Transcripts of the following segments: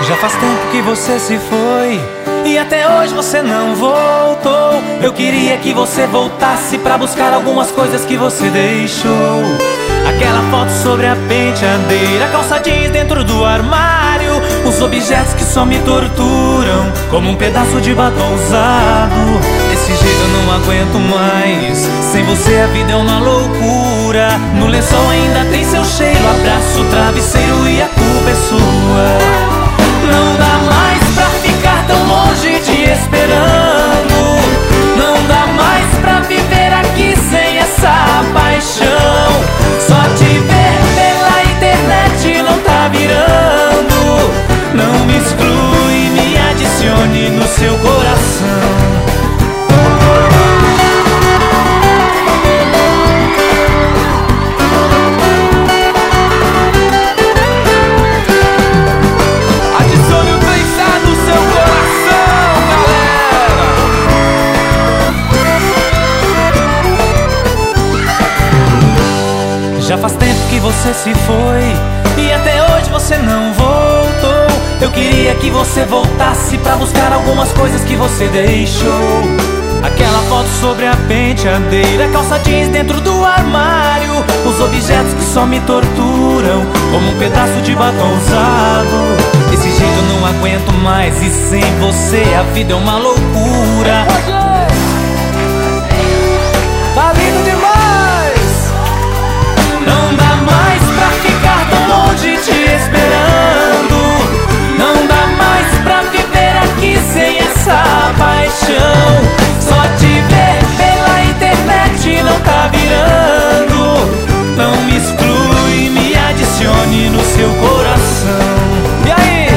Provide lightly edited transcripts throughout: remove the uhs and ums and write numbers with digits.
Já faz tempo que você se foi e até hoje você não voltou. Eu queria que você voltasse pra buscar algumas coisas que você deixou. Aquela foto sobre a penteadeira, a calça jeans dentro do armário, os objetos que só me torturam, como um pedaço de batom usado. Desse jeito eu não aguento mais, sem você a vida é uma loucura. No lençol ainda tem seu cheiro, abraço, travesseiro e a culpa é sua. Não dá mais pra ficar tão longe te esperando. Não dá mais pra viver aqui sem essa paixão. Só te ver pela internet não tá virando. Não me exclui, me adicione no seu coração. Já faz tempo que você se foi e até hoje você não voltou. Eu queria que você voltasse pra buscar algumas coisas que você deixou. Aquela foto sobre a penteadeira, a calça jeans dentro do armário, os objetos que só me torturam, como um pedaço de batom usado. Desse jeito eu não aguento mais e sem você a vida é uma loucura. Tá lindo demais! Não dá mais pra ficar tão longe te esperando. Não dá mais pra viver aqui sem essa paixão. Só te ver pela internet não tá virando. Não me exclui, me adicione no seu coração. E aí?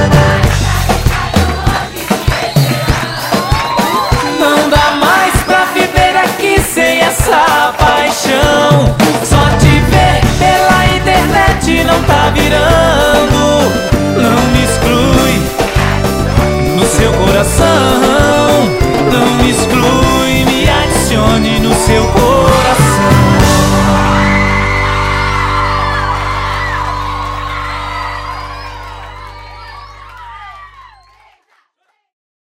Não dá mais pra viver aqui sem essa paixão. Só te ver pela internet não tá virando.